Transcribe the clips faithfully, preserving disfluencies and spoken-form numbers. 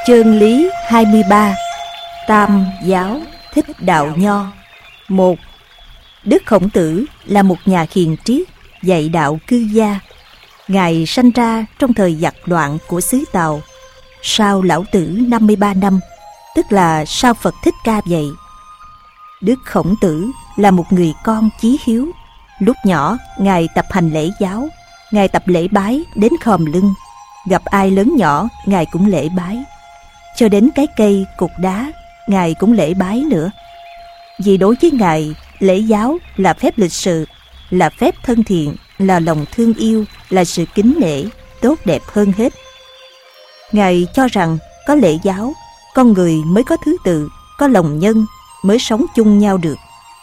Chương lý hai mươi ba. Tam giáo thích đạo nho. Một. Đức Khổng Tử là một nhà hiền triết, dạy đạo cư gia. Ngài sanh ra trong thời giặc loạn của xứ Tàu, sau Lão Tử năm mươi ba năm, tức là sau Phật Thích Ca vậy. Đức Khổng Tử là một người con chí hiếu. Lúc nhỏ, Ngài tập hành lễ giáo. Ngài tập lễ bái đến khom lưng. Gặp ai lớn nhỏ, Ngài cũng lễ bái. Cho đến cái cây, cục đá, Ngài cũng lễ bái nữa. Vì đối với Ngài, lễ giáo là phép lịch sự, là phép thân thiện, là lòng thương yêu, là sự kính nể, tốt đẹp hơn hết. Ngài cho rằng có lễ giáo, con người mới có thứ tự, có lòng nhân, mới sống chung nhau được.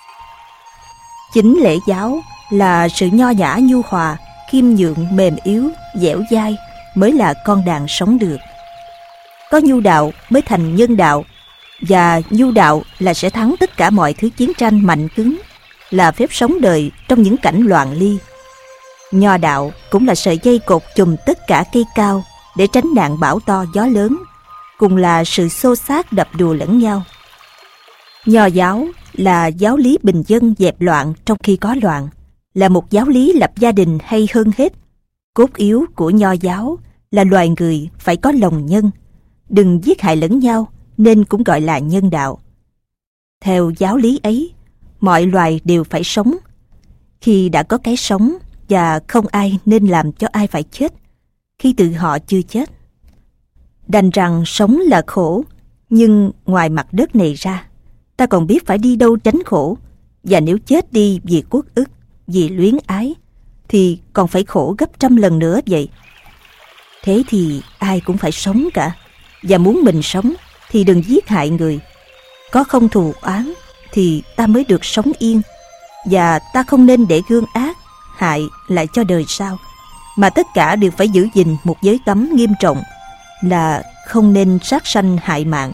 Chính lễ giáo là sự nho nhã nhu hòa, khiêm nhượng mềm yếu, dẻo dai mới là con đàn sống được. Có nhu đạo mới thành nhân đạo, và nhu đạo là sẽ thắng tất cả mọi thứ chiến tranh mạnh cứng, là phép sống đời trong những cảnh loạn ly. Nho đạo cũng là sợi dây cột chùm tất cả cây cao để tránh nạn bão to gió lớn, cùng là sự xô xát đập đùa lẫn nhau. Nho giáo là giáo lý bình dân dẹp loạn trong khi có loạn, là một giáo lý lập gia đình hay hơn hết. Cốt yếu của nho giáo là loài người phải có lòng nhân, đừng giết hại lẫn nhau, nên cũng gọi là nhân đạo. Theo giáo lý ấy, mọi loài đều phải sống. Khi đã có cái sống, và không ai nên làm cho ai phải chết khi tự họ chưa chết. Đành rằng sống là khổ, nhưng ngoài mặt đất này ra, ta còn biết phải đi đâu tránh khổ. Và nếu chết đi vì quốc ức, vì luyến ái, thì còn phải khổ gấp trăm lần nữa vậy. Thế thì ai cũng phải sống cả. Và muốn mình sống thì đừng giết hại người. Có không thù oán thì ta mới được sống yên. Và ta không nên để gương ác hại lại cho đời sau, mà tất cả đều phải giữ gìn một giới cấm nghiêm trọng, là không nên sát sanh hại mạng.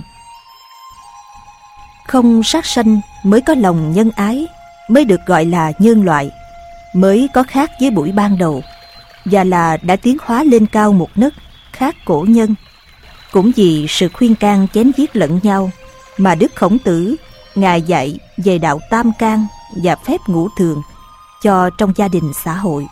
Không sát sanh mới có lòng nhân ái, mới được gọi là nhân loại, mới có khác với buổi ban đầu, và là đã tiến hóa lên cao một nấc, khác cổ nhân. Cũng vì sự khuyên can chém giết lẫn nhau mà Đức Khổng Tử Ngài dạy về đạo tam can và phép ngũ thường cho trong gia đình xã hội.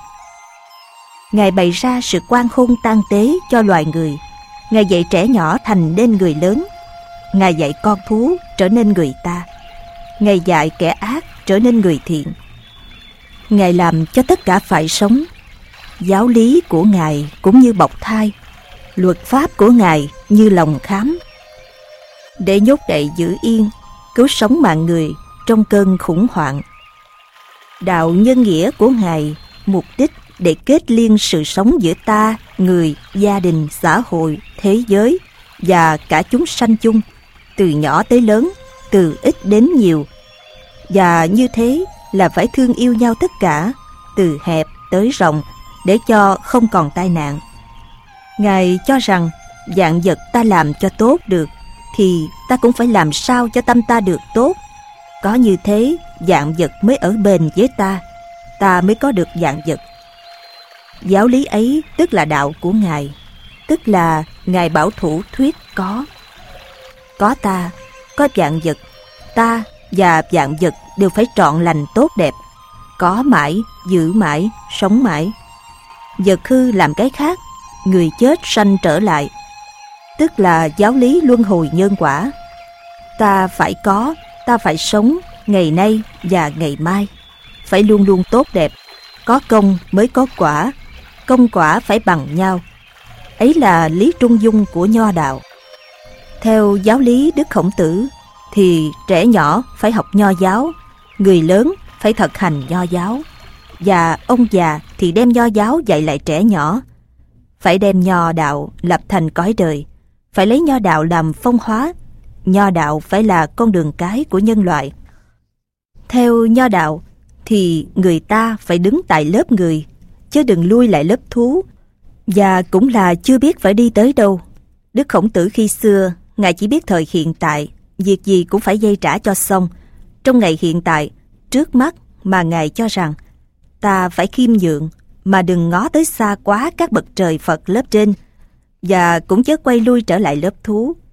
Ngài bày ra sự quan khôn tang tế cho loài người. Ngài dạy trẻ nhỏ thành nên người lớn. Ngài dạy con thú trở nên người ta. Ngài dạy kẻ ác trở nên người thiện. Ngài làm cho tất cả phải sống. Giáo lý của Ngài cũng như bọc thai, luật pháp của Ngài như lòng khám, để nhốt đậy giữ yên, cứu sống mạng người trong cơn khủng hoảng. Đạo nhân nghĩa của Ngài mục đích để kết liên sự sống giữa ta, người, gia đình, xã hội, thế giới và cả chúng sanh chung, từ nhỏ tới lớn, từ ít đến nhiều. Và như thế là phải thương yêu nhau tất cả, từ hẹp tới rộng, để cho không còn tai nạn. Ngài cho rằng vạn vật ta làm cho tốt được, thì ta cũng phải làm sao cho tâm ta được tốt. Có như thế, vạn vật mới ở bền với ta, ta mới có được vạn vật. Giáo lý ấy tức là đạo của Ngài, tức là Ngài bảo thủ thuyết có. Có ta, có vạn vật, ta và vạn vật đều phải trọn lành tốt đẹp, có mãi, giữ mãi, sống mãi. Vật hư làm cái khác, người chết sanh trở lại, tức là giáo lý luân hồi nhân quả. Ta phải có, ta phải sống ngày nay và ngày mai, phải luôn luôn tốt đẹp. Có công mới có quả, công quả phải bằng nhau. Ấy là lý trung dung của nho đạo. Theo giáo lý Đức Khổng Tử thì trẻ nhỏ phải học nho giáo, người lớn phải thực hành nho giáo, và ông già thì đem nho giáo dạy lại trẻ nhỏ. Phải đem nho đạo lập thành cõi đời, phải lấy nho đạo làm phong hóa. Nho đạo phải là con đường cái của nhân loại. Theo nho đạo thì người ta phải đứng tại lớp người, chứ đừng lui lại lớp thú, và cũng là chưa biết phải đi tới đâu. Đức Khổng Tử khi xưa, Ngài chỉ biết thời hiện tại, việc gì cũng phải dây trả cho xong. Trong ngày hiện tại, trước mắt mà Ngài cho rằng ta phải khiêm nhượng, mà đừng ngó tới xa quá các bậc trời Phật lớp trên, và cũng chớ quay lui trở lại lớp thú.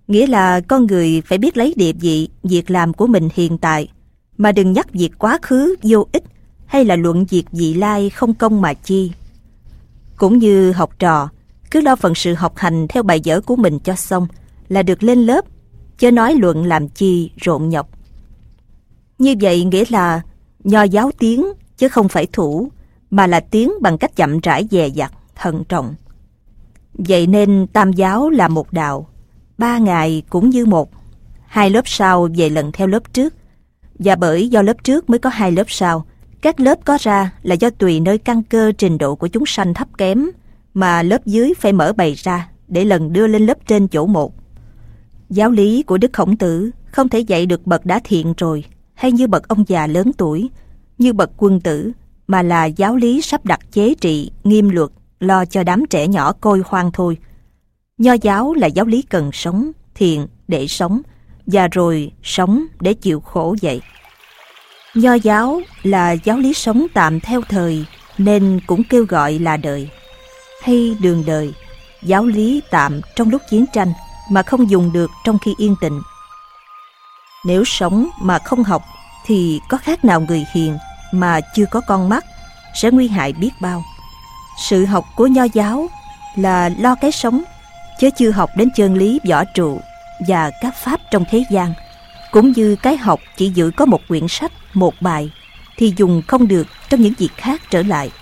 Nghĩa là con người phải biết lấy địa vị, việc làm của mình hiện tại, mà đừng nhắc việc quá khứ vô ích hay là luận việc vị lai không công mà chi. Cũng như học trò, cứ lo phần sự học hành theo bài vở của mình cho xong là được lên lớp, chớ nói luận làm chi rộn nhọc. Như vậy nghĩa là nho giáo tiến chứ không phải thủ, mà là tiến bằng cách chậm rãi dè dặt, thận trọng. Vậy nên Tam giáo là một đạo, ba ngày cũng như một, hai lớp sau về lần theo lớp trước, và bởi do lớp trước mới có hai lớp sau, các lớp có ra là do tùy nơi căn cơ trình độ của chúng sanh thấp kém mà lớp dưới phải mở bày ra để lần đưa lên lớp trên chỗ một. Giáo lý của Đức Khổng Tử không thể dạy được bậc đã thiện rồi hay như bậc ông già lớn tuổi, như bậc quân tử, mà là giáo lý sắp đặt chế trị, nghiêm luật, lo cho đám trẻ nhỏ coi khoan thôi. Nho giáo là giáo lý cần sống, thiện để sống, và rồi sống để chịu khổ vậy. Nho giáo là giáo lý sống tạm theo thời, nên cũng kêu gọi là đời, hay đường đời, giáo lý tạm trong lúc chiến tranh mà không dùng được trong khi yên tĩnh. Nếu sống mà không học thì có khác nào người hiền mà chưa có con mắt, sẽ nguy hại biết bao. Sự học của nho giáo là lo cái sống, chứ chưa học đến chân lý võ trụ và các pháp trong thế gian. Cũng như cái học chỉ giữ có một quyển sách, một bài, thì dùng không được trong những việc khác trở lại.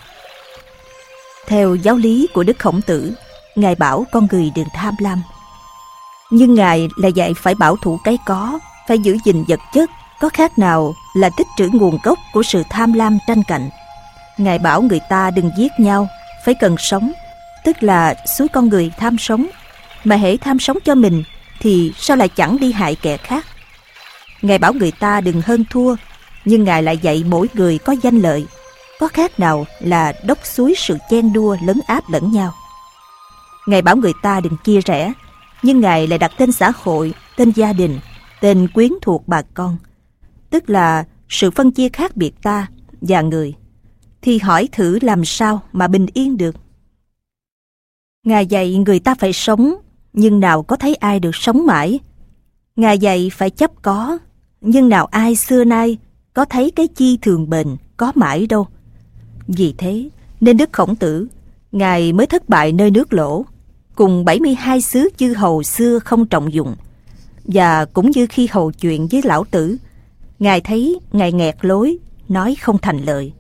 Theo giáo lý của Đức Khổng Tử, Ngài bảo con người đừng tham lam. Nhưng Ngài là dạy phải bảo thủ cái có, phải giữ gìn vật chất, có khác nào là tích trữ nguồn gốc của sự tham lam tranh cạnh. Ngài bảo người ta đừng giết nhau, phải cần sống, tức là xúi con người tham sống, mà hễ tham sống cho mình thì sao lại chẳng đi hại kẻ khác. Ngài bảo người ta đừng hơn thua, nhưng Ngài lại dạy mỗi người có danh lợi, có khác nào là đốc xúi sự chen đua lấn áp lẫn nhau. Ngài bảo người ta đừng chia rẽ, nhưng Ngài lại đặt tên xã hội, tên gia đình, tên quyến thuộc bà con, tức là sự phân chia khác biệt ta và người. Thì hỏi thử làm sao mà bình yên được. Ngài dạy người ta phải sống, nhưng nào có thấy ai được sống mãi. Ngài dạy phải chấp có, nhưng nào ai xưa nay có thấy cái chi thường bền có mãi đâu. Vì thế nên Đức Khổng Tử, Ngài mới thất bại nơi nước Lỗ, cùng bảy mươi hai xứ chư hầu xưa không trọng dụng. Và cũng như khi hầu chuyện với Lão Tử, Ngài thấy Ngài nghẹt lối, nói không thành lời.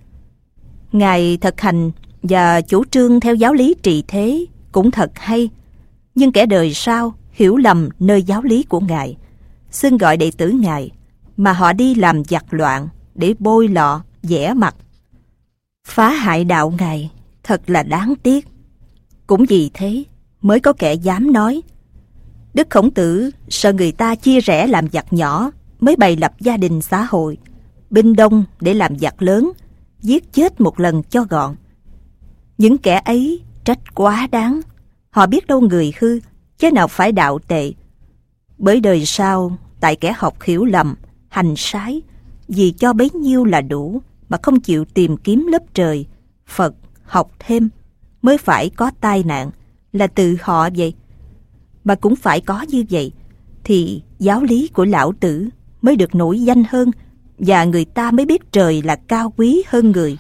Ngài thực hành và chủ trương theo giáo lý trị thế cũng thật hay, nhưng kẻ đời sau hiểu lầm nơi giáo lý của Ngài, xưng gọi đệ tử Ngài, mà họ đi làm giặc loạn để bôi lọ, vẽ mặt, phá hại đạo Ngài, thật là đáng tiếc. Cũng vì thế mới có kẻ dám nói. Đức Khổng Tử sợ người ta chia rẽ làm giặc nhỏ, mới bày lập gia đình xã hội, binh đông để làm giặc lớn, giết chết một lần cho gọn. Những kẻ ấy trách quá đáng. Họ biết đâu người hư, chứ nào phải đạo tệ. Bởi đời sau, tại kẻ học hiểu lầm, hành sái, vì cho bấy nhiêu là đủ, mà không chịu tìm kiếm lớp trời, Phật, học thêm, mới phải có tai nạn, là từ họ vậy. Mà cũng phải có như vậy, thì giáo lý của Lão Tử mới được nổi danh hơn, và người ta mới biết trời là cao quý hơn người.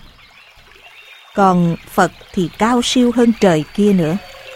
Còn Phật thì cao siêu hơn trời kia nữa.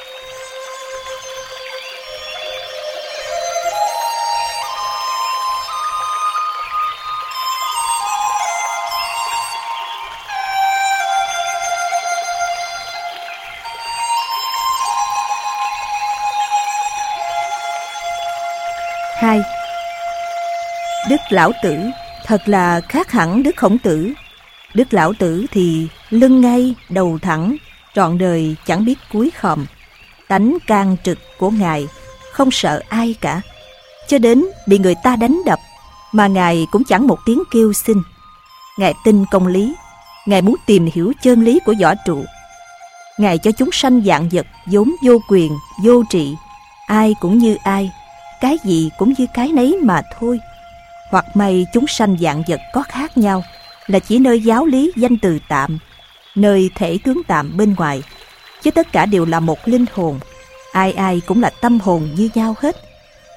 Hai, Đức Lão Tử thật là khác hẳn Đức Khổng Tử. Đức Lão Tử thì lưng ngay, đầu thẳng, trọn đời chẳng biết cúi khom. Tánh can trực của Ngài không sợ ai cả, cho đến bị người ta đánh đập mà Ngài cũng chẳng một tiếng kêu xin. Ngài tin công lý, Ngài muốn tìm hiểu chân lý của võ trụ. Ngài cho chúng sanh vạn vật vốn vô quyền, vô trị, ai cũng như ai, cái gì cũng như cái nấy mà thôi. Hoặc may chúng sanh vạn vật có khác nhau, là chỉ nơi giáo lý danh từ tạm, nơi thể tướng tạm bên ngoài, chứ tất cả đều là một linh hồn. Ai ai cũng là tâm hồn như nhau hết.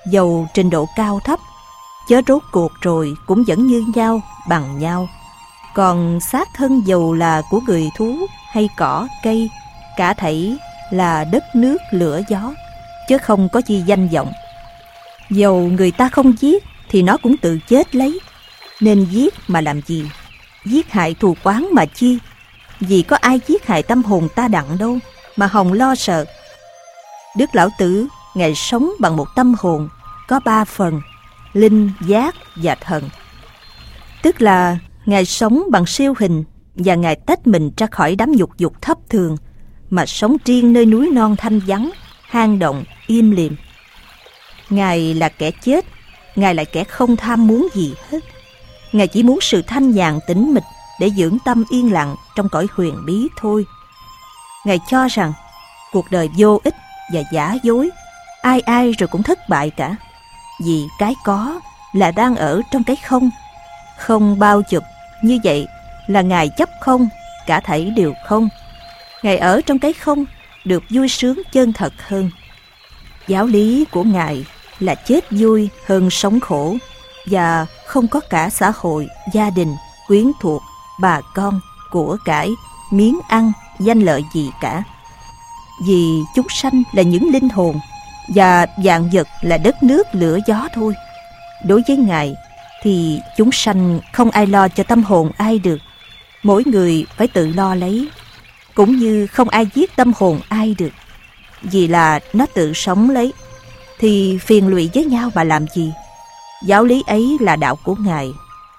dầu trình độ cao thấp, chớ rốt cuộc rồi cũng vẫn như nhau, bằng nhau. Còn xác thân dầu là của người thú hay cỏ, cây, cả thảy là đất nước lửa gió, chứ không có gì danh vọng. Dầu người ta không giết thì nó cũng tự chết lấy. Nên giết mà làm gì? Giết hại thù oán mà chi? Vì có ai giết hại tâm hồn ta đặng đâu mà hòng lo sợ. Đức Lão Tử, Ngài sống bằng một tâm hồn có ba phần: linh, giác và thần. Tức là Ngài sống bằng siêu hình, và Ngài tách mình ra khỏi đám nhục dục thấp thường, mà sống riêng nơi núi non thanh vắng, hang động, im lìm. Ngài là kẻ chết, Ngài là kẻ không tham muốn gì hết. Ngài chỉ muốn sự thanh nhàn tĩnh mịch để dưỡng tâm yên lặng trong cõi huyền bí thôi. Ngài cho rằng cuộc đời vô ích và giả dối, ai ai rồi cũng thất bại cả. Vì cái có là đang ở trong cái không, không bao chụp. Như vậy là Ngài chấp không, cả thảy đều không. Ngài ở trong cái không được vui sướng chân thật hơn. Giáo lý của Ngài là chết vui hơn sống khổ, và không có cả xã hội, gia đình, quyến thuộc, bà con, của cải, miếng ăn, danh lợi gì cả. Vì chúng sanh là những linh hồn, và vạn vật là đất nước lửa gió thôi. Đối với Ngài thì chúng sanh không ai lo cho tâm hồn ai được. Mỗi người phải tự lo lấy, cũng như không ai giết tâm hồn ai được. Vì là nó tự sống lấy, thì phiền lụy với nhau mà làm gì? Giáo lý ấy là đạo của Ngài.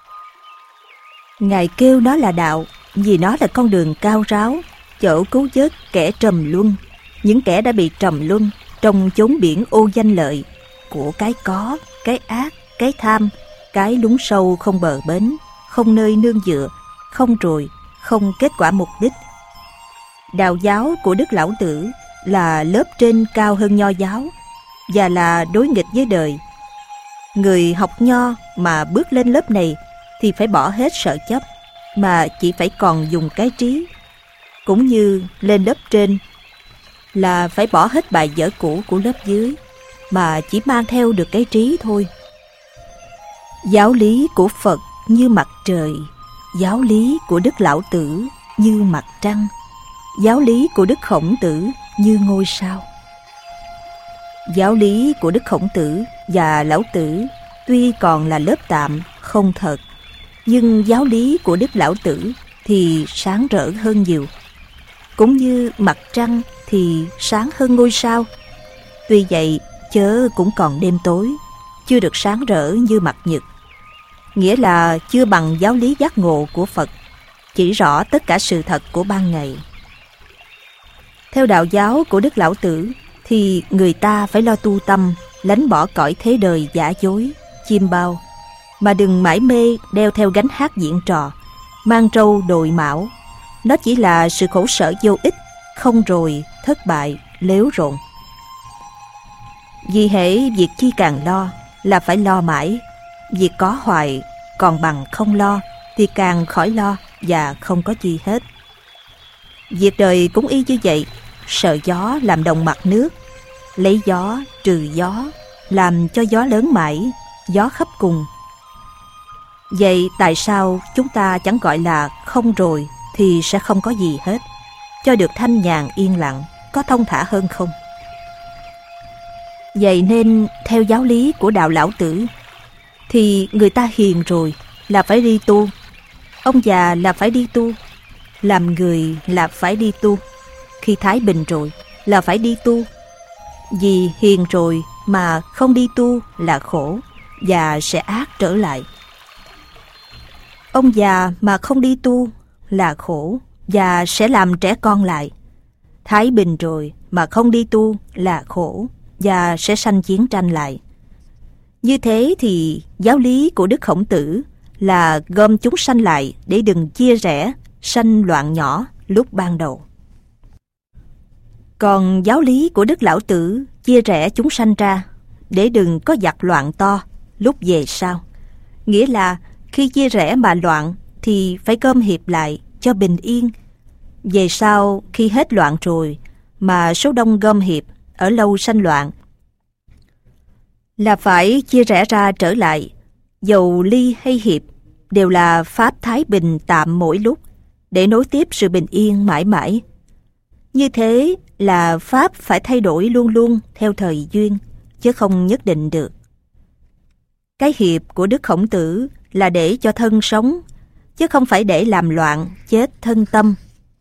Ngài kêu nó là đạo vì nó là con đường cao ráo, chỗ cứu vớt kẻ trầm luân, những kẻ đã bị trầm luân trong chốn biển ô danh lợi của cái có, cái ác, cái tham, cái lún sâu không bờ bến, không nơi nương dựa, không rồi, không kết quả mục đích. Đạo giáo của Đức Lão Tử là lớp trên cao hơn Nho giáo, và là đối nghịch với đời. Người học Nho mà bước lên lớp này thì phải bỏ hết sợ chấp, mà chỉ phải còn dùng cái trí. Cũng như lên lớp trên là phải bỏ hết bài vở cũ của lớp dưới, mà chỉ mang theo được cái trí thôi. Giáo lý của Phật như mặt trời, giáo lý của Đức Lão Tử như mặt trăng, giáo lý của Đức Khổng Tử như ngôi sao. Giáo lý của Đức Khổng Tử và Lão Tử tuy còn là lớp tạm, không thật, nhưng giáo lý của Đức Lão Tử thì sáng rỡ hơn nhiều. Cũng như mặt trăng thì sáng hơn ngôi sao. Tuy vậy, chớ cũng còn đêm tối, chưa được sáng rỡ như mặt nhật. Nghĩa là chưa bằng giáo lý giác ngộ của Phật, chỉ rõ tất cả sự thật của ban ngày. Theo đạo giáo của Đức Lão Tử thì người ta phải lo tu tâm, lánh bỏ cõi thế đời giả dối, chiêm bao, mà đừng mải mê đeo theo gánh hát diễn trò, mang trâu đội mão. Nó chỉ là sự khổ sở vô ích, không rồi, thất bại, lếu rộn. Vì hễ việc chi càng lo là phải lo mãi. Việc có hoài còn bằng không lo thì càng khỏi lo và không có gì hết. Việc đời cũng y như vậy. Sợ gió làm đồng mặt nước, lấy gió trừ gió, làm cho gió lớn mãi, gió khắp cùng. Vậy tại sao chúng ta chẳng gọi là không rồi thì sẽ không có gì hết, cho được thanh nhàn yên lặng, có thông thả hơn không? Vậy nên theo giáo lý của đạo Lão Tử thì người ta hiền rồi là phải đi tu, ông già là phải đi tu, làm người là phải đi tu, khi thái bình rồi là phải đi tu. Vì hiền rồi mà không đi tu là khổ và sẽ ác trở lại. Ông già mà không đi tu là khổ và sẽ làm trẻ con lại. Thái bình rồi mà không đi tu là khổ và sẽ sanh chiến tranh lại. Như thế thì giáo lý của Đức Khổng Tử là gom chúng sanh lại để đừng chia rẽ, sanh loạn nhỏ lúc ban đầu. Còn giáo lý của Đức Lão Tử chia rẽ chúng sanh ra để đừng có giặc loạn to lúc về sau. Nghĩa là khi chia rẽ mà loạn thì phải gom hiệp lại cho bình yên. Về sau khi hết loạn rồi mà số đông gom hiệp ở lâu sanh loạn, là phải chia rẽ ra trở lại, dầu ly hay hiệp đều là pháp thái bình tạm mỗi lúc, để nối tiếp sự bình yên mãi mãi. Như thế là pháp phải thay đổi luôn luôn theo thời duyên, chứ không nhất định được. Cái hiệp của Đức Khổng Tử là để cho thân sống, chứ không phải để làm loạn chết thân tâm.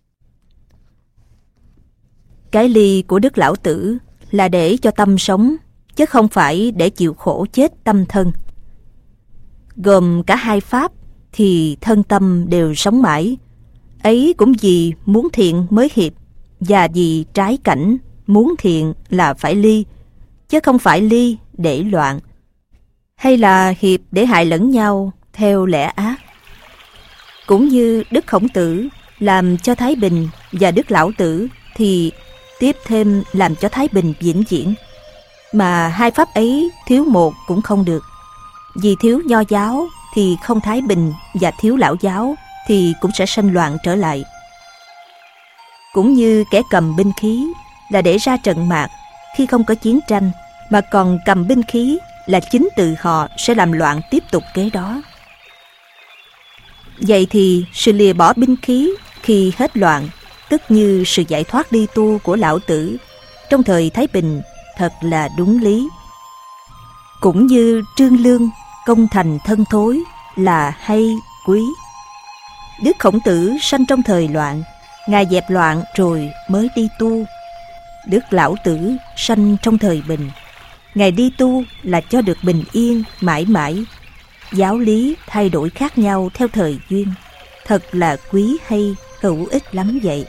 Cái ly của Đức Lão Tử là để cho tâm sống, chứ không phải để chịu khổ chết tâm thân. Gồm cả hai pháp thì thân tâm đều sống mãi. Ấy cũng vì muốn thiện mới hiệp, và vì trái cảnh muốn thiện là phải ly, chứ không phải ly để loạn, hay là hiệp để hại lẫn nhau theo lẽ ác. Cũng như Đức Khổng Tử làm cho thái bình, và Đức Lão Tử thì tiếp thêm làm cho thái bình vĩnh viễn. Mà hai pháp ấy thiếu một cũng không được. Vì thiếu nho giáo thì không thái bình, và thiếu lão giáo thì cũng sẽ sanh loạn trở lại. Cũng như kẻ cầm binh khí là để ra trận mạc khi không có chiến tranh, mà còn cầm binh khí là chính tự họ sẽ làm loạn tiếp tục kế đó. Vậy thì sự lìa bỏ binh khí khi hết loạn, tức như sự giải thoát đi tu của Lão Tử trong thời Thái Bình, thật là đúng lý. Cũng như trương lương công thành thân thối là hay quý. Đức Khổng Tử sanh trong thời loạn, Ngài dẹp loạn rồi mới đi tu. Đức Lão Tử sanh trong thời bình, Ngài đi tu là cho được bình yên mãi mãi. Giáo lý thay đổi khác nhau theo thời duyên, thật là quý hay, hữu ích lắm vậy.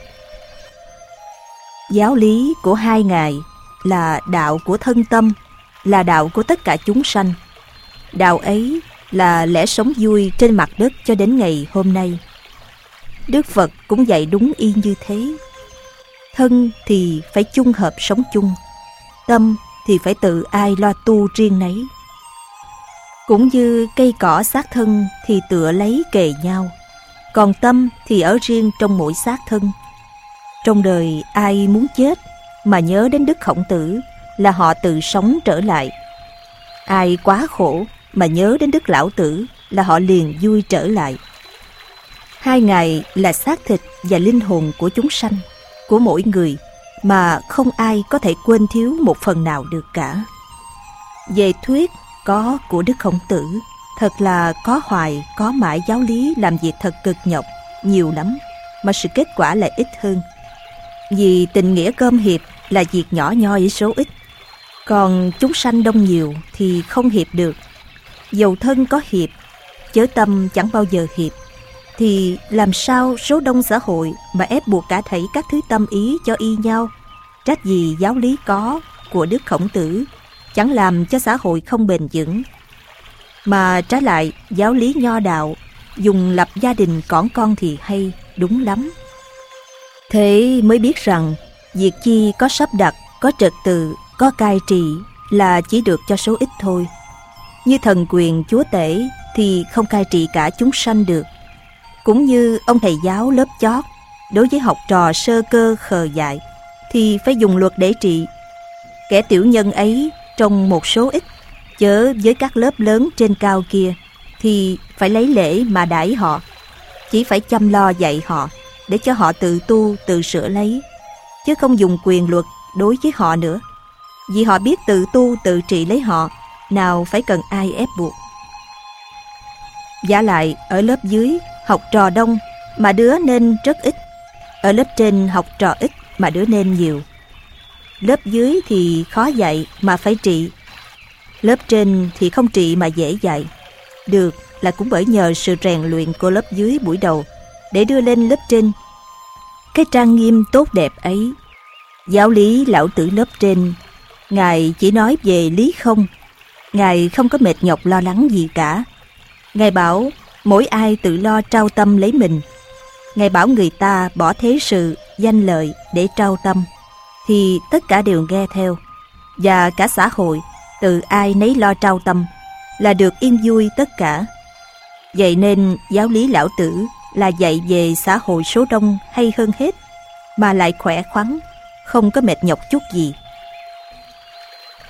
Giáo lý của hai Ngài là đạo của thân tâm, là đạo của tất cả chúng sanh. Đạo ấy là lẽ sống vui trên mặt đất cho đến ngày hôm nay. Đức Phật cũng dạy đúng y như thế. Thân thì phải chung hợp sống chung, tâm thì phải tự ai lo tu riêng nấy. Cũng như cây cỏ xác thân thì tựa lấy kề nhau, còn tâm thì ở riêng trong mỗi xác thân. Trong đời ai muốn chết mà nhớ đến Đức Khổng Tử là họ tự sống trở lại. Ai quá khổ mà nhớ đến Đức Lão Tử là họ liền vui trở lại. Hai Ngài là xác thịt và linh hồn của chúng sanh, của mỗi người, mà không ai có thể quên thiếu một phần nào được cả. Về thuyết có của Đức Khổng Tử, thật là có hoài có mãi giáo lý làm việc thật cực nhọc, nhiều lắm, mà sự kết quả lại ít hơn. Vì tình nghĩa gom hiệp là việc nhỏ nhoi số ít, còn chúng sanh đông nhiều thì không hiệp được. Dầu thân có hiệp, chớ tâm chẳng bao giờ hiệp, thì làm sao số đông xã hội mà ép buộc cả thảy các thứ tâm ý cho y nhau. Trách gì giáo lý có của Đức Khổng Tử chẳng làm cho xã hội không bền vững, mà trái lại giáo lý nho đạo dùng lập gia đình cỏn con thì hay, đúng lắm. Thế mới biết rằng việc chi có sắp đặt, có trật tự, có cai trị là chỉ được cho số ít thôi. Như thần quyền chúa tể thì không cai trị cả chúng sanh được. Cũng như ông thầy giáo lớp chót, đối với học trò sơ cơ khờ dại thì phải dùng luật để trị. Kẻ tiểu nhân ấy trong một số ít, chớ với các lớp lớn trên cao kia thì phải lấy lễ mà đãi họ, chỉ phải chăm lo dạy họ để cho họ tự tu tự sửa lấy, chứ không dùng quyền luật đối với họ nữa. Vì họ biết tự tu tự trị lấy họ, nào phải cần ai ép buộc. Vả lại ở lớp dưới học trò đông mà đứa nên rất ít, ở lớp trên học trò ít mà đứa nên nhiều. Lớp dưới thì khó dạy mà phải trị, lớp trên thì không trị mà dễ dạy. Được là cũng bởi nhờ sự rèn luyện của lớp dưới buổi đầu để đưa lên lớp trên. Cái trang nghiêm tốt đẹp ấy, giáo lý Lão Tử lớp trên, Ngài chỉ nói về lý không. Ngài không có mệt nhọc lo lắng gì cả. Ngài bảo mỗi ai tự lo trao tâm lấy mình. Ngài bảo người ta bỏ thế sự, danh lợi để trao tâm, thì tất cả đều nghe theo. Và cả xã hội, tự ai nấy lo trao tâm, là được yên vui tất cả. Vậy nên giáo lý Lão Tử là dạy về xã hội số đông hay hơn hết, mà lại khỏe khoắn, không có mệt nhọc chút gì.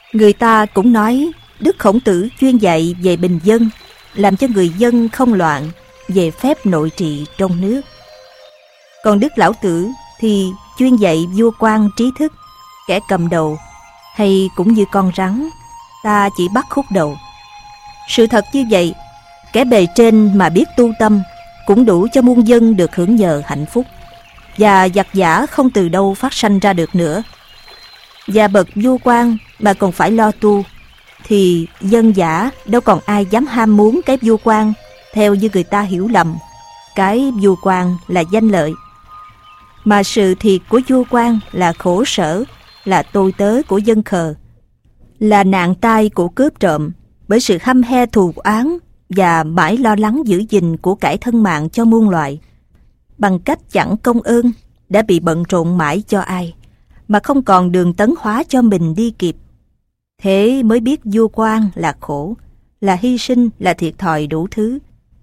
Người ta cũng nói Đức Khổng Tử chuyên dạy về bình dân, làm cho người dân không loạn, về phép nội trị trong nước. Còn Đức Lão Tử thì chuyên dạy vua quan trí thức, kẻ cầm đầu, hay cũng như con rắn, ta chỉ bắt khúc đầu. Sự thật như vậy, kẻ bề trên mà biết tu tâm cũng đủ cho muôn dân được hưởng nhờ hạnh phúc, và giặc giả không từ đâu phát sanh ra được nữa. Và bậc vua quan mà còn phải lo tu, thì dân giả đâu còn ai dám ham muốn cái vua quan theo như người ta hiểu lầm, cái vua quan là danh lợi. Mà sự thiệt của vua quan là khổ sở, là tôi tớ của dân khờ, là nạn tai của cướp trộm, bởi sự hăm he thù oán và mãi lo lắng giữ gìn của cải thân mạng cho muôn loài. Bằng cách chẳng công ơn, đã bị bận rộn mãi cho ai, mà không còn đường tấn hóa cho mình đi kịp. Thế mới biết vua quan là khổ, là hy sinh, là thiệt thòi đủ thứ.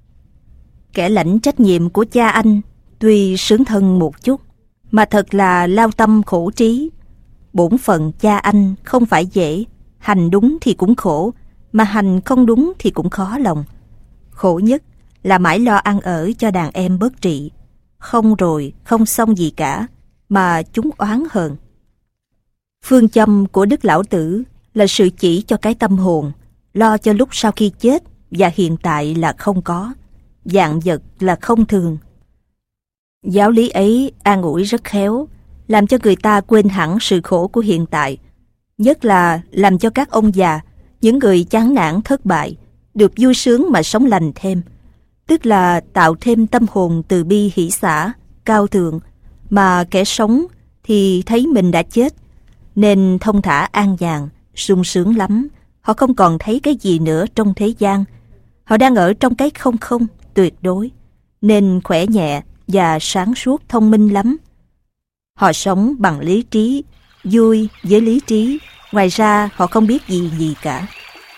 Kẻ lãnh trách nhiệm của cha anh tuy sướng thân một chút, mà thật là lao tâm khổ trí. Bổn phận cha anh không phải dễ, hành đúng thì cũng khổ, mà hành không đúng thì cũng khó lòng. Khổ nhất là mãi lo ăn ở cho đàn em bất trị, không rồi không xong gì cả, mà chúng oán hờn. Phương châm của Đức Lão Tử là sự chỉ cho cái tâm hồn, lo cho lúc sau khi chết, và hiện tại là không có, vạn vật là không thường. Giáo lý ấy an ủi rất khéo, làm cho người ta quên hẳn sự khổ của hiện tại, nhất là làm cho các ông già, những người chán nản thất bại, được vui sướng mà sống lành thêm, tức là tạo thêm tâm hồn từ bi hỷ xả, cao thượng, mà kẻ sống thì thấy mình đã chết, nên thông thả an nhàn, sung sướng lắm. Họ không còn thấy cái gì nữa trong thế gian, họ đang ở trong cái không không tuyệt đối, nên khỏe nhẹ và sáng suốt thông minh lắm. Họ sống bằng lý trí, vui với lý trí, ngoài ra họ không biết gì gì cả.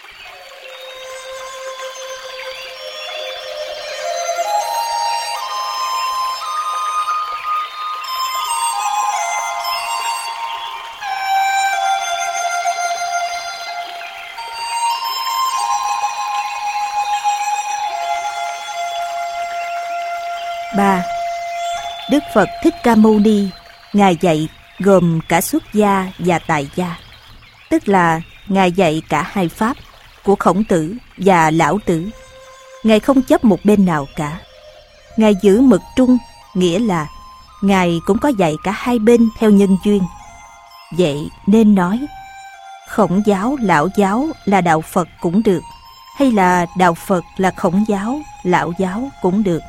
ba. Đức Phật Thích Ca Mâu Ni, Ngài dạy gồm cả xuất gia và tại gia, tức là Ngài dạy cả hai pháp của Khổng Tử và Lão Tử. Ngài không chấp một bên nào cả. Ngài giữ mực trung, nghĩa là Ngài cũng có dạy cả hai bên theo nhân duyên. Vậy nên nói, Khổng giáo, Lão giáo là đạo Phật cũng được, hay là đạo Phật là Khổng giáo, Lão giáo cũng được.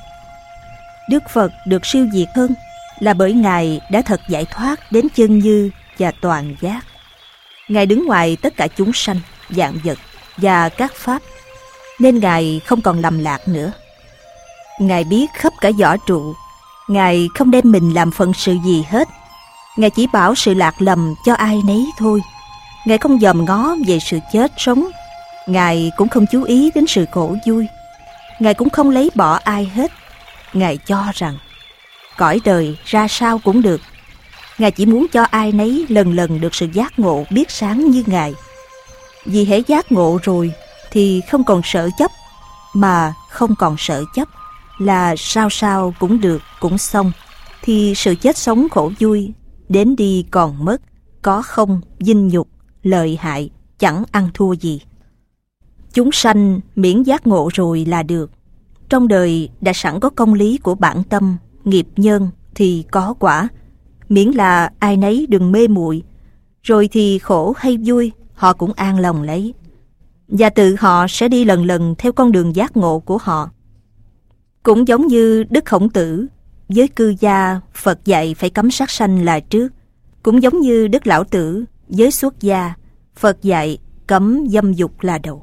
Đức Phật được siêu việt hơn là bởi Ngài đã thật giải thoát đến chân như và toàn giác. Ngài đứng ngoài tất cả chúng sanh, vạn vật và các pháp, nên Ngài không còn lầm lạc nữa. Ngài biết khắp cả võ trụ, Ngài không đem mình làm phận sự gì hết. Ngài chỉ bảo sự lạc lầm cho ai nấy thôi. Ngài không dòm ngó về sự chết sống, Ngài cũng không chú ý đến sự khổ vui. Ngài cũng không lấy bỏ ai hết. Ngài cho rằng cõi đời ra sao cũng được. Ngài chỉ muốn cho ai nấy lần lần được sự giác ngộ biết sáng như Ngài. Vì hễ giác ngộ rồi thì không còn sợ chấp, mà không còn sợ chấp là sao sao cũng được, cũng xong, thì sự chết sống khổ vui đến đi còn mất, có không, dinh nhục, lợi hại, chẳng ăn thua gì. Chúng sanh miễn giác ngộ rồi là được. Trong đời đã sẵn có công lý của bản tâm, nghiệp nhân thì có quả, miễn là ai nấy đừng mê muội, rồi thì khổ hay vui họ cũng an lòng lấy, và tự họ sẽ đi lần lần theo con đường giác ngộ của họ. Cũng giống như Đức Khổng Tử, với cư gia Phật dạy phải cấm sát sanh là trước. Cũng giống như Đức Lão Tử, với xuất gia Phật dạy cấm dâm dục là đầu.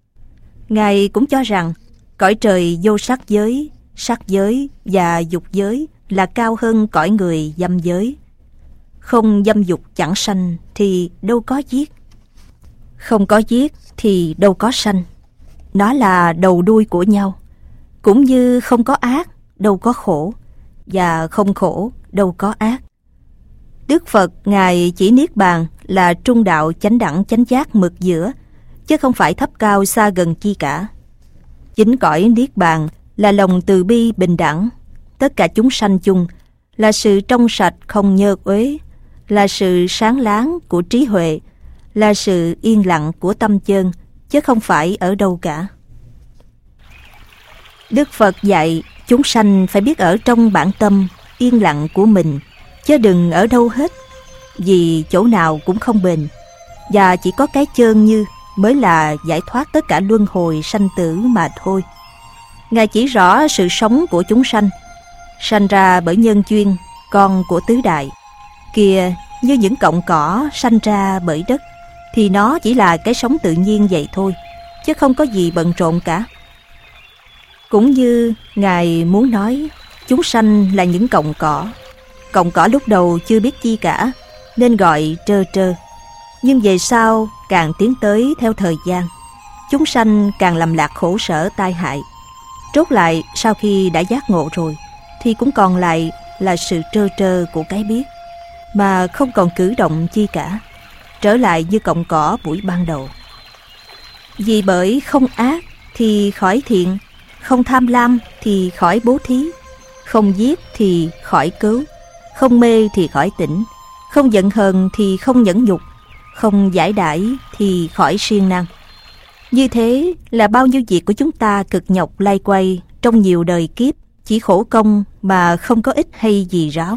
Ngài cũng cho rằng cõi trời vô sắc giới, sắc giới và dục giới là cao hơn cõi người dâm giới. Không dâm dục chẳng sanh thì đâu có giết, không có giết thì đâu có sanh. Nó là đầu đuôi của nhau. Cũng như không có ác đâu có khổ, và không khổ đâu có ác. Đức Phật Ngài chỉ niết bàn là trung đạo chánh đẳng chánh giác mực giữa, chứ không phải thấp cao xa gần chi cả. Chính cõi niết bàn là lòng từ bi bình đẳng, tất cả chúng sanh chung, là sự trong sạch không nhơ uế, là sự sáng láng của trí huệ, là sự yên lặng của tâm chân, chứ không phải ở đâu cả. Đức Phật dạy chúng sanh phải biết ở trong bản tâm yên lặng của mình, chứ đừng ở đâu hết, vì chỗ nào cũng không bền, và chỉ có cái chơn như mới là giải thoát tất cả luân hồi sanh tử mà thôi. Ngài chỉ rõ sự sống của chúng sanh, sanh ra bởi nhân duyên, con của tứ đại. Kìa, như những cọng cỏ sanh ra bởi đất, thì nó chỉ là cái sống tự nhiên vậy thôi, chứ không có gì bận rộn cả. Cũng như Ngài muốn nói, chúng sanh là những cọng cỏ. Cọng cỏ lúc đầu chưa biết chi cả, nên gọi trơ trơ. Nhưng về sau, càng tiến tới theo thời gian, chúng sanh càng lầm lạc khổ sở tai hại. Rốt lại, sau khi đã giác ngộ rồi, thì cũng còn lại là sự trơ trơ của cái biết, mà không còn cử động chi cả, trở lại như cọng cỏ buổi ban đầu. Vì bởi không ác thì khỏi thiện, không tham lam thì khỏi bố thí, không giết thì khỏi cứu, không mê thì khỏi tỉnh, không giận hờn thì không nhẫn nhục, không giải đãi thì khỏi siêng năng. Như thế là bao nhiêu việc của chúng ta cực nhọc lay quay trong nhiều đời kiếp, chỉ khổ công mà không có ích hay gì ráo.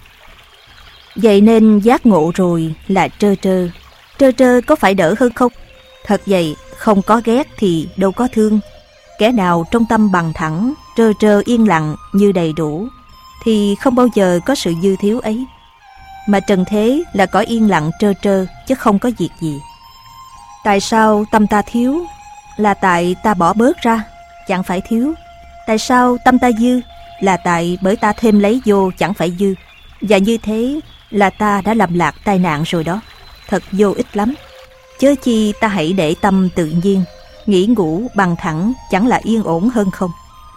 Vậy nên giác ngộ rồi là trơ trơ. Trơ trơ có phải đỡ hơn không? Thật vậy, không có ghét thì đâu có thương. Kẻ nào trong tâm bằng thẳng, trơ trơ yên lặng như đầy đủ, thì không bao giờ có sự dư thiếu ấy. Mà trần thế là có yên lặng trơ trơ, chứ không có việc gì. Tại sao tâm ta thiếu? Là tại ta bỏ bớt ra, chẳng phải thiếu. Tại sao tâm ta dư? Là tại bởi ta thêm lấy vô, chẳng phải dư. Và như thế là ta đã lầm lạc tai nạn rồi đó. Thật vô ích lắm. Chớ chi ta hãy để tâm tự nhiên, nghỉ ngủ bằng thẳng chẳng là yên ổn hơn không?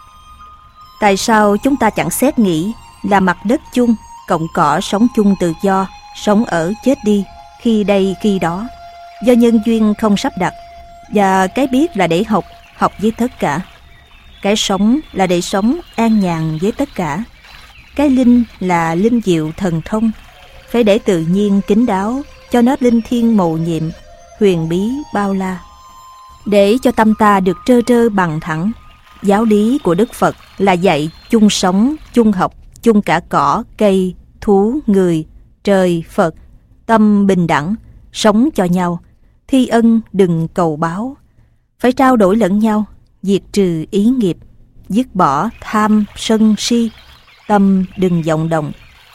Tại sao chúng ta chẳng xét nghĩ là mặt đất chung, cọng cỏ sống chung tự do, sống ở chết đi, khi đây khi đó, do nhân duyên không sắp đặt, và cái biết là để học, học với tất cả. Cái sống là để sống an nhàn với tất cả. Cái linh là linh diệu thần thông, phải để tự nhiên kín đáo, cho nó linh thiêng mầu nhiệm, huyền bí bao la, để cho tâm ta được trơ trơ bằng thẳng. Giáo lý của Đức Phật là dạy chung sống, chung học, chung cả cỏ, cây, thú, người, trời, Phật, tâm bình đẳng, sống cho nhau, thi ân đừng cầu báo, phải trao đổi lẫn nhau, diệt trừ ý nghiệp, dứt bỏ tham, sân, si, tâm đừng vọng động.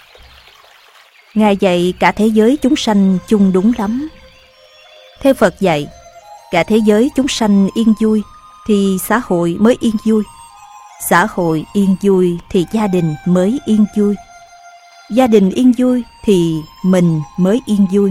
Ngài dạy cả thế giới chúng sanh chung đúng lắm. Theo Phật dạy, cả thế giới chúng sanh yên vui, thì xã hội mới yên vui. Xã hội yên vui thì gia đình mới yên vui. Gia đình yên vui thì mình mới yên vui.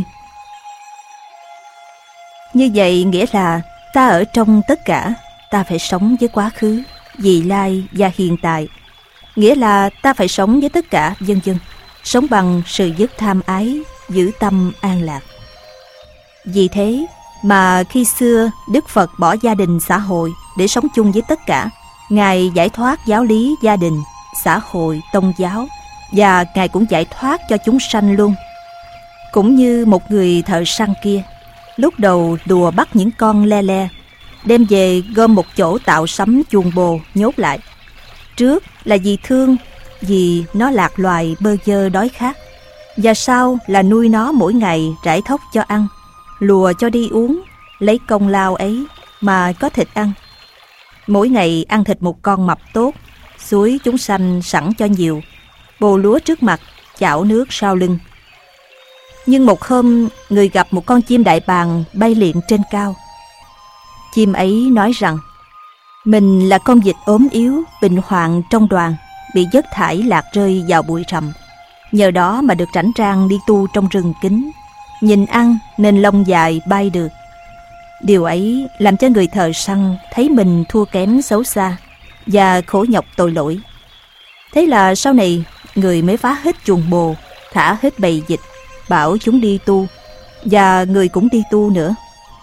Như vậy nghĩa là ta ở trong tất cả, ta phải sống với quá khứ, vị lai và hiện tại. Nghĩa là ta phải sống với tất cả, vân vân. Sống bằng sự dứt tham ái, giữ tâm an lạc. Vì thế mà khi xưa Đức Phật bỏ gia đình xã hội để sống chung với tất cả, Ngài giải thoát giáo lý gia đình, xã hội, tôn giáo, và Ngài cũng giải thoát cho chúng sanh luôn. Cũng như một người thợ săn kia, lúc đầu đùa bắt những con le le, đem về gom một chỗ tạo sắm chuồng bồ nhốt lại. Trước là vì thương, vì nó lạc loài bơ vơ đói khát, và sau là nuôi nó mỗi ngày rải thóc cho ăn, lùa cho đi uống, lấy công lao ấy mà có thịt ăn. Mỗi ngày ăn thịt một con mập tốt, suối chúng sanh sẵn cho nhiều, bồ lúa trước mặt, chảo nước sau lưng. Nhưng một hôm, người gặp một con chim đại bàng bay liệng trên cao. Chim ấy nói rằng, mình là con vịt ốm yếu, bệnh hoạn trong đoàn, bị dớt thải lạc rơi vào bụi rậm. Nhờ đó mà được rảnh rang đi tu trong rừng kín, nhìn ăn nên lông dài bay được. Điều ấy làm cho người thợ săn thấy mình thua kém xấu xa và khổ nhọc tội lỗi. Thế là sau này người mới phá hết chuồng bồ, thả hết bầy vịt, bảo chúng đi tu, và người cũng đi tu nữa.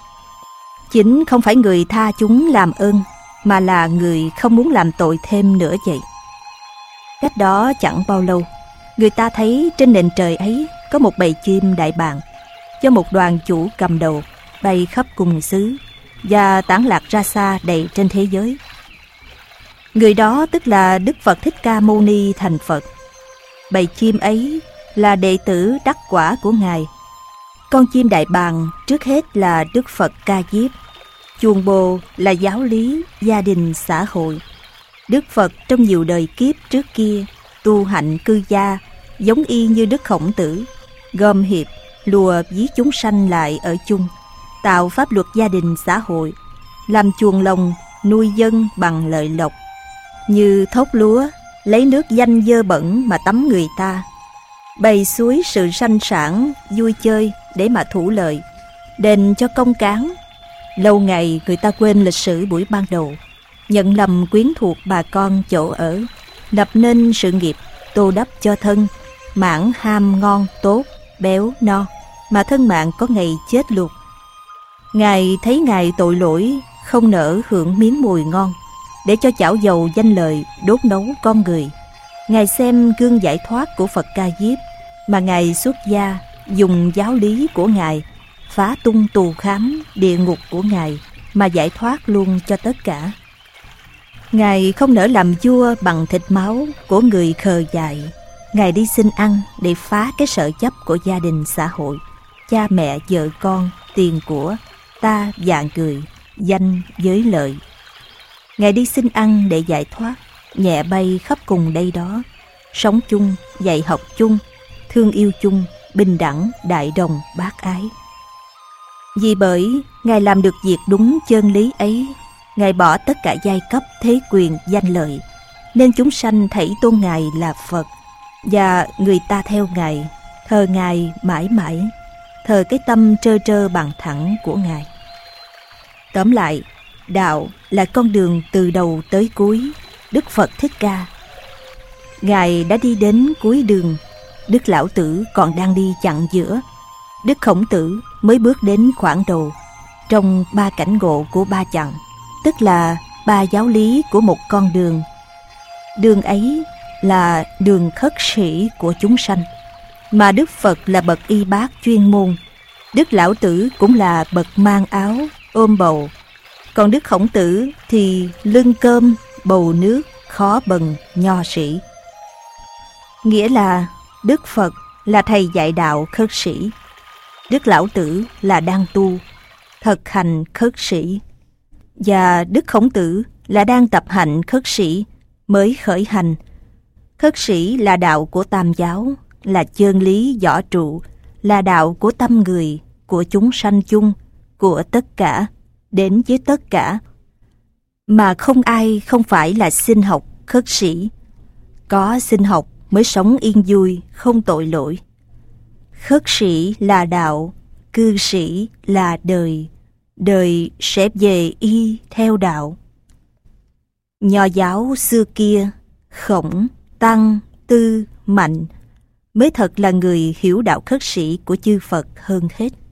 Chính không phải người tha chúng làm ơn, mà là người không muốn làm tội thêm nữa vậy. Cách đó chẳng bao lâu, người ta thấy trên nền trời ấy có một bầy chim đại bàng, do một đoàn chủ cầm đầu, bay khắp cùng xứ và tản lạc ra xa đầy trên thế giới. Người đó tức là Đức Phật Thích Ca Mâu Ni thành Phật. Bầy chim ấy là đệ tử đắc quả của Ngài. Con chim đại bàng trước hết là Đức Phật Ca Diếp. Chuồng bồ là giáo lý, gia đình, xã hội. Đức Phật trong nhiều đời kiếp trước kia tu hạnh cư gia, giống y như Đức Khổng Tử, gom hiệp, lùa ví chúng sanh lại ở chung, tạo pháp luật gia đình xã hội, làm chuồng lồng, nuôi dân bằng lợi lộc. Như thóc lúa, lấy nước danh dơ bẩn mà tắm người ta, bày suối sự sanh sản, vui chơi để mà thủ lợi, đền cho công cán. Lâu ngày người ta quên lịch sử buổi ban đầu, nhận lầm quyến thuộc bà con chỗ ở, lập nên sự nghiệp tô đắp cho thân, mãn ham ngon tốt, béo no, mà thân mạng có ngày chết luộc. Ngài thấy Ngài tội lỗi, không nỡ hưởng miếng mùi ngon, để cho chảo dầu danh lợi đốt nấu con người. Ngài xem gương giải thoát của Phật Ca Diếp, mà Ngài xuất gia dùng giáo lý của Ngài phá tung tù khám địa ngục của Ngài, mà giải thoát luôn cho tất cả. Ngài không nỡ làm vua bằng thịt máu của người khờ dại. Ngài đi xin ăn để phá cái sợ chấp của gia đình xã hội, cha mẹ vợ con, tiền của, ta và người, danh giới lợi. Ngài đi xin ăn để giải thoát, nhẹ bay khắp cùng đây đó, sống chung, dạy học chung, thương yêu chung, bình đẳng, đại đồng, bác ái. Vì bởi Ngài làm được việc đúng chân lý ấy, Ngài bỏ tất cả giai cấp, thế quyền, danh lợi, nên chúng sanh thảy tôn Ngài là Phật, và người ta theo Ngài, thờ Ngài mãi mãi, thờ cái tâm trơ trơ bằng thẳng của Ngài. Tóm lại, đạo là con đường từ đầu tới cuối. Đức Phật Thích Ca, Ngài đã đi đến cuối đường. Đức Lão Tử còn đang đi chặng giữa. Đức Khổng Tử mới bước đến khoảng đầu, trong ba cảnh ngộ của ba chặng, tức là ba giáo lý của một con đường. Đường ấy là đường khất sĩ của chúng sanh, mà Đức Phật là bậc y bác chuyên môn. Đức Lão Tử cũng là bậc mang áo, ôm bầu. Còn Đức Khổng Tử thì lưng cơm, bầu nước, khó bần, nho sĩ. Nghĩa là Đức Phật là thầy dạy đạo khất sĩ, Đức Lão Tử là đang tu, thực hành khất sĩ, và Đức Khổng Tử là đang tập hạnh khất sĩ mới khởi hành. Khất sĩ là đạo của Tam giáo, là chân lý võ trụ, là đạo của tâm người, của chúng sanh chung, của tất cả, đến với tất cả. Mà không ai không phải là xin học khất sĩ. Có xin học mới sống yên vui, không tội lỗi. Khất sĩ là đạo, cư sĩ là đời, đời sẽ về y theo đạo. Nho giáo xưa kia, Khổng, Tăng, Tư, Mạnh mới thật là người hiểu đạo khất sĩ của chư Phật hơn hết.